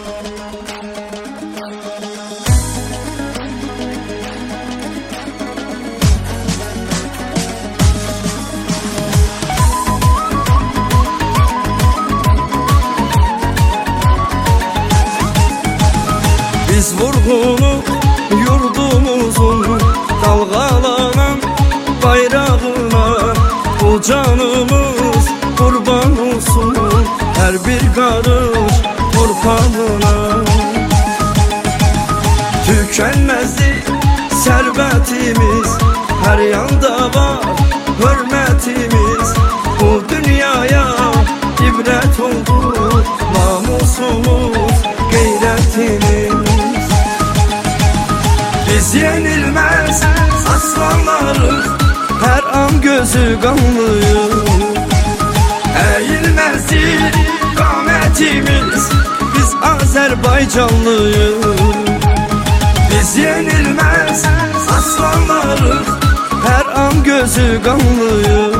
Biz vurgunub yurdumuzun dalgalanan bayrağına, bu canımız kurban olsun her bir karış torpağına. Tükenmezdi servetimiz, her yanda var hürmetimiz. Bu dünyaya ibret oldu namusumuz, gayretimiz. Biz yenilmez aslanlarız, her an gözü kanlıyız. Eğilmezdir kametimiz, biz Azerbaycanlıyız. Biz yenilmez aslanlarız, her an gözü kanlıyız.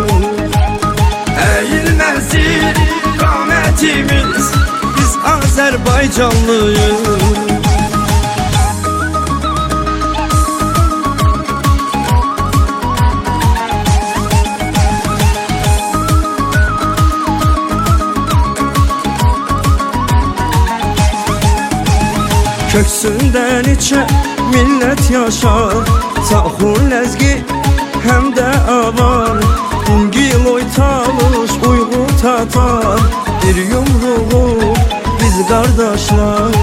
Eğilmezdir kametimiz, biz Azerbaycanlıyız. Köksünden içe millet yaşar, sahur lezgi hem de avar. Ungil oytalış uygu tatar, bir yumruğu biz kardeşler.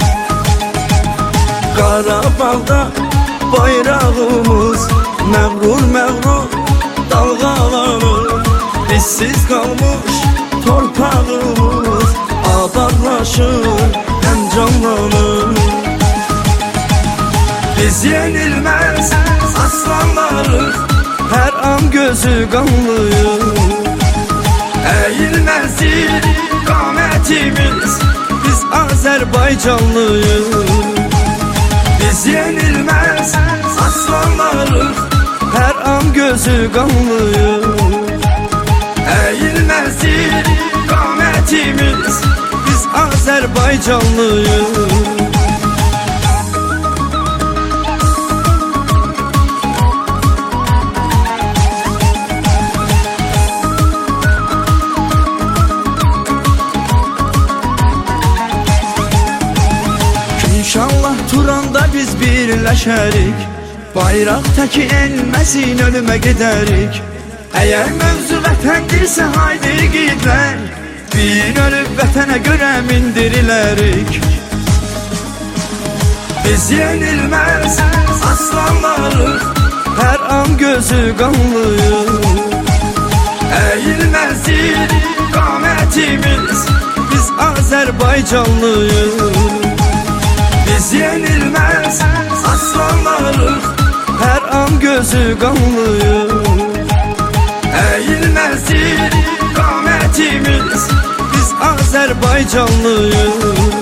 Qarabağda bayrağımız məğrur məğrur dalgalanır. Bizsiz kalmış torpağımız abadlaşır hem canlanır. Biz yenilmez aslanlarız, her an gözü kanlıyız. Eğilmezdir kametimiz, biz Azerbaycanlıyız. Biz yenilmez aslanlarız, her an gözü kanlıyız. Eğilmezdir kametimiz, biz Azerbaycanlıyız. İnşallah Turan'da biz birleşerik, bayraq təki elməsin ölümə gedərik. Əgər mövzu vətəndirsə haydi gidlər, bir ölüb vətənə görə mindirilərik. Biz yenilməz aslanlarız, hər an gözü kanlıyız. Eğilmezdir kametimiz, biz Azerbaycanlıyız. Biz yenilmez aslanlarız, her an gözü kanlıyız. Eğilmezdir kametimiz, biz Azerbaycanlıyız.